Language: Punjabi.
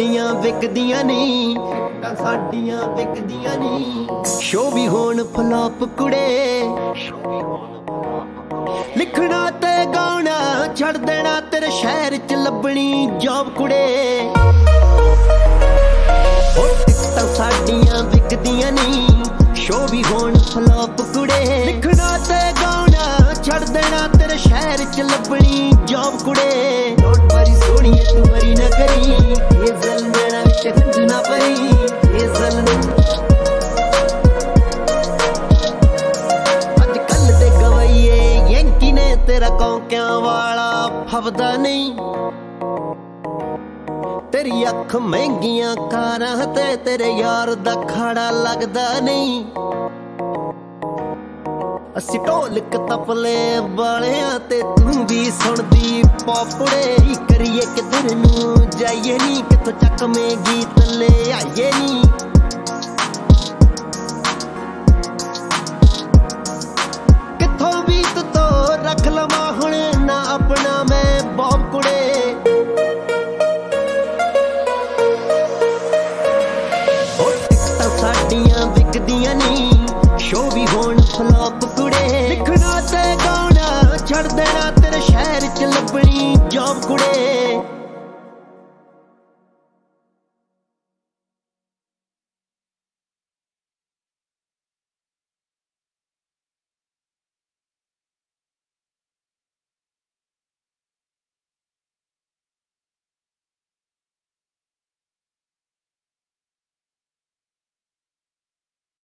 ਸਾਡੀਆਂ ਵਿਕਦੀਆਂ ਨਹੀਂ, ਟਿਕਟਾਂ ਸਾਡੀਆਂ ਵਿਕਦੀਆਂ ਨਹੀਂ। ਸ਼ੋ ਵੀ ਹੋਣ ਫਲॉप ਕੁੜੇ, ਲਿਖਣਾ ਤੇ ਗਾਉਣਾ ਛੱਡ ਦੇਣਾ, ਤੇਰੇ ਸ਼ਹਿਰ ਚ ਲੱਭਣੀ ਜੌਬ ਕੁੜੇ। ਟਿਕਟਾਂ ਸਾਡੀਆਂ ਵਿਕਦੀਆਂ ਨਹੀਂ, ਸ਼ੋ ਵੀ ਹੋਣ ਫਲॉप ਕੁੜੇ, ਲਿਖਣਾ ਤੇ ਗਾਉਣਾ ਛੱਡ ਦੇਣਾ, ਤੇਰੇ ਸ਼ਹਿਰ ਚ ਲੱਭਣੀ ਜੌਬ ਕੁੜੇ। ਨੋਟ ਮਾਰੀ ਸੋਹਣੀਏ ਤੂੰ ਮਰੀ ਨਾ ਕਰੀ, ਇਹ ਜ਼ਲ ਮੇਰਾ ਵਿੱਚ ਹੰਝ ਨਾ ਪਈ, ਇਹ ਜ਼ਲ ਅੱਜ ਕੱਲ ਦੇ ਗਵਾਈਏ ਯੈਂਕੀ ਨੇ ਤੇਰਾ ਕੌਂਕਿਆਂ ਵਾਲਾ ਫੱਬਦਾ ਨਹੀਂ। ਤੇਰੀ ਅੱਖ ਮਹਿੰਗੀਆਂ ਕਾਰਾਂ ਤੇ ਤੇਰੇ ਯਾਰ ਦਾ ਖਾੜਾ ਲੱਗਦਾ ਨਹੀਂ। ਅਸੀਂ ਢੋਲਕ ਤਪਲੇ ਵਾਲਿਆਂ ਤੇ ਤੂੰ ਵੀ ਸੁਣਦੀ ਪੋਪੜੇ। ਕਰੀਏ ਕਿਧਰ ਨੂੰ ਜਾਈਏ ਨੀ, ਕਿੱਥੋਂ ਚੱਕਵੇਂ ਗੀਤ ਲੈ ਆਈਏ ਨੀ।